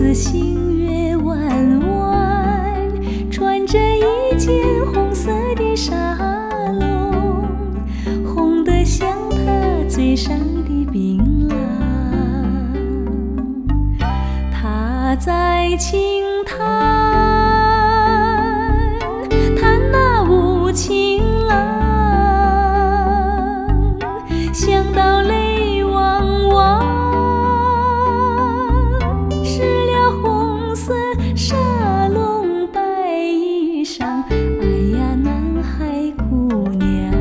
似星月弯弯，穿着一件红色的纱笼，红得像她嘴上的槟榔。她在轻弹，弹那无情郎，想到泪汪汪。湿了红色纱笼白衣裳，哎呀，男孩姑娘，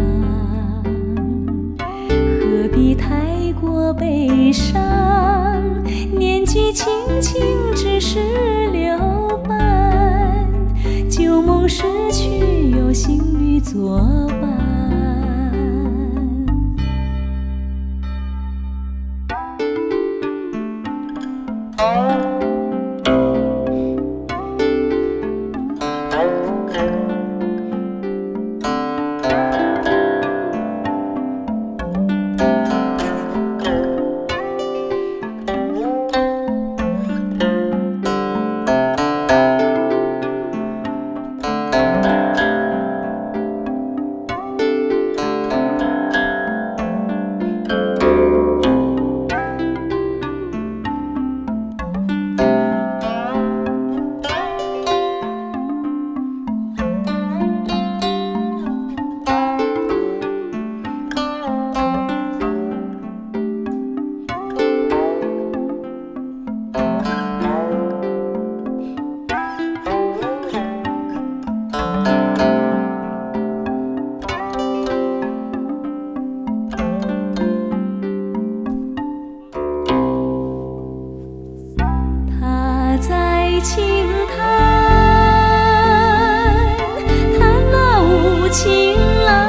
何必太过悲伤？年纪轻轻只是6半，旧梦逝去有新侣作伴。轻弹，弹那无情郎，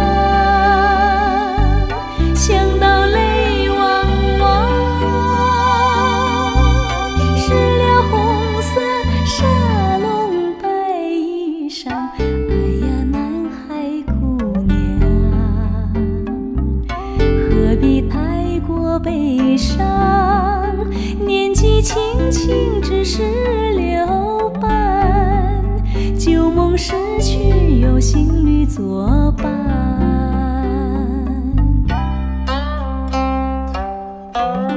想到泪汪汪。湿了红色纱笼白衣裳，哎呀，男孩姑娘，何必太过悲伤？年纪轻轻只是6半，旧梦逝去有新侣作伴。